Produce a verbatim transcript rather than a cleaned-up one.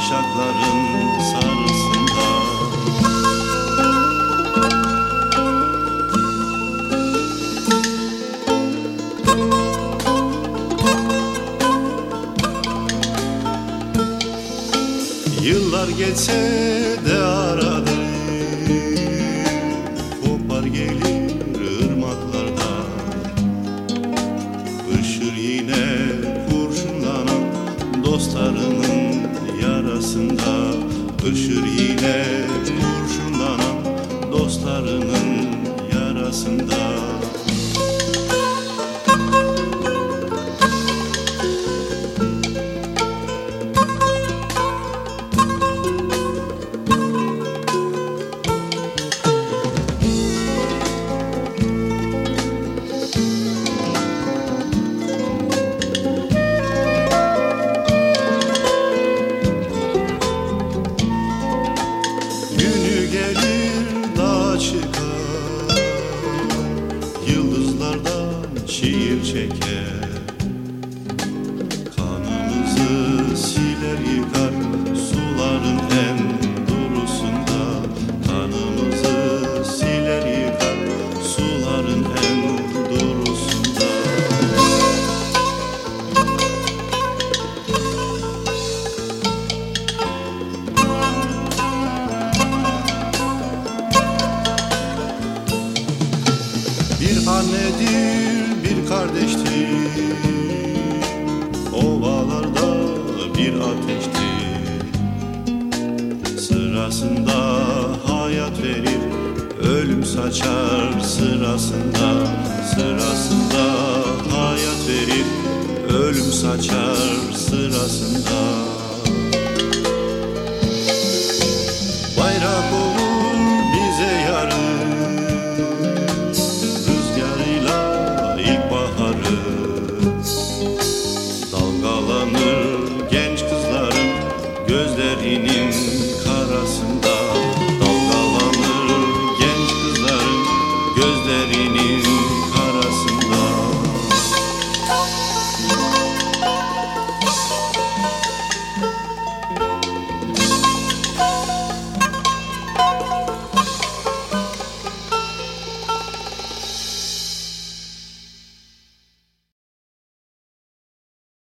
başakların sarısında. Yıllar geçse de aradı, kopar gelir ırmaklarda. Işır yine kurşunlanan dostlarının yarasında. Işır yine kurşunlanan dostlarının yarasında. Yıldızlardan şiir çeker, kanımızı siler yıkar suların en durusunda. Kanımızı siler yıkar suların en durusunda. Bir annedir, bir kardeştir, ovalarda bir ateştir. Sırasında hayat verir, ölüm saçar sırasında. Sırasında hayat verir, ölüm saçar sırasında. Bayrak olur bize yarın, dalgalanır genç kızların gözlerinin karasında. Dalgalanır genç kızların gözlerinin